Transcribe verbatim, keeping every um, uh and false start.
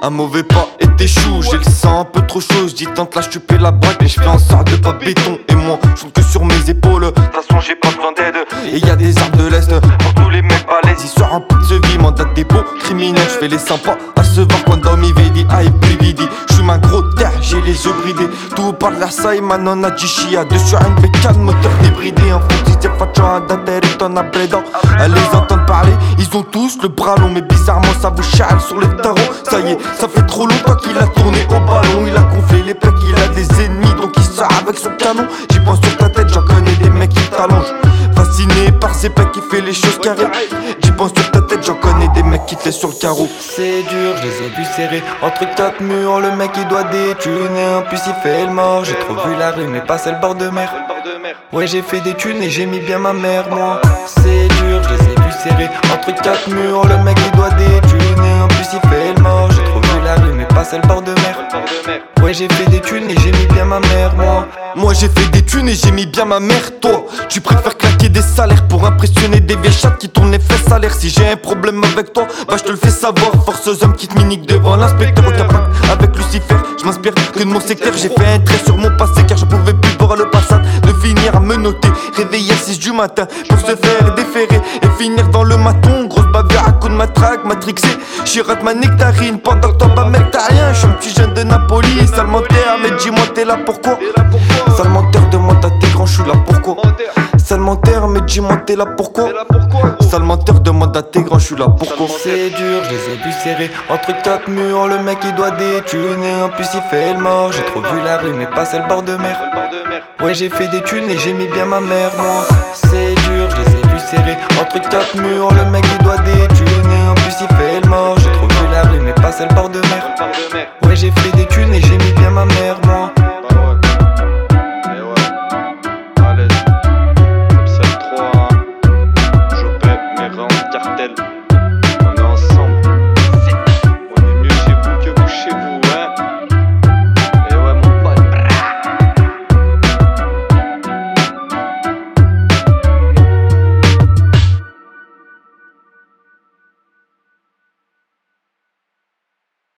Un mauvais pas et t'échoues, j'ai le sang un peu trop chaud. J'dis tente là j'tupais la boîte mais j'fais en sorte de pas béton. Et moi j'compte que sur mes épaules, de toute façon j'ai pas besoin d'aide. Et y'a des armes de l'Est pour tous les mecs balèzes. Ils sortent un peu de ce vie, mandat des beaux criminels. J'fais les sympas à se voir quand mi vedi ai brividi. J'suis un gros terre, j'ai les yeux bridés. Tout par la saille, ma nonna dit chia. Dessus un bécane, moteur débridé. En fait si c'est faccio d'atterrir en abrédant. À les entendre parler, ils ont tous le bras long. Mais bizarrement ça vous chale sur les tarots. Ça y est, ça fait trop longtemps qu'il a tourné au ballon. Il a gonflé les pecs, il a des ennemis donc il sort avec son canon. J'y pense sur ta tête, j'en connais des mecs qui t'allongent. Fasciné par ses pecs, qui fait les choses carrées. J'y pense sur ta tête, j'en connais des mecs qui te laissent sur le carreau. C'est dur, je les ai vus serrer entre quatre murs, le mec il doit détuner. En plus il fait le mort, j'ai trop vu la rue mais pas celle bord de mer. Ouais j'ai fait des thunes et j'ai mis bien ma mère moi. C'est dur, je les ai vus serrer entre quatre murs, le mec il doit détuner. En plus il fait le mort, j'ai trop vu la rue mais pas celle bord de mer. Ouais j'ai fait des thunes et j'ai mis bien ma mère moi. Moi j'ai fait des thunes et j'ai mis bien ma mère. Toi tu préfères claquer des salaires pour impressionner des vieilles chattes qui tournent les fesses à l'air. Si j'ai un problème avec toi, bah je te le fais savoir. Force aux hommes qui te miniquent devant l'inspecteur au capac avec Lucifer. Je m'inspire que de mon secteur. J'ai fait un trait sur mon passé car je pouvais plus voir le passat. De finir à me noter, réveiller à six du matin pour se faire déférer et finir dans le maton. Grosse bavière à coups de matraque, matrixé. Chirate ma nectarine pendant que toi bah mec t'as rien. Je suis un petit jeune de Napoli, sale menteur, mais dis-moi t'es là pourquoi. Sale menteur, demande à tes grands, je suis là pourquoi. Sale menteur, mais dis-moi t'es là pourquoi. Sale menteur, demande à tes grands, je suis là pourquoi. C'est dur, je les ai vus serrer entre quatre murs, le mec il doit détuner. En plus il fait le mort, j'ai trop vu la rue mais pas celle bord de mer. Ouais j'ai fait des thunes et j'ai mis bien ma mère moi. C'est dur, je les ai vus serrer entre quatre murs, le mec il doit détuner. En plus il fait le mort, j'ai trop vu la rue mais pas celle bord de mer. Ouais j'ai fait des thunes et j'ai mis bien ma mère moi.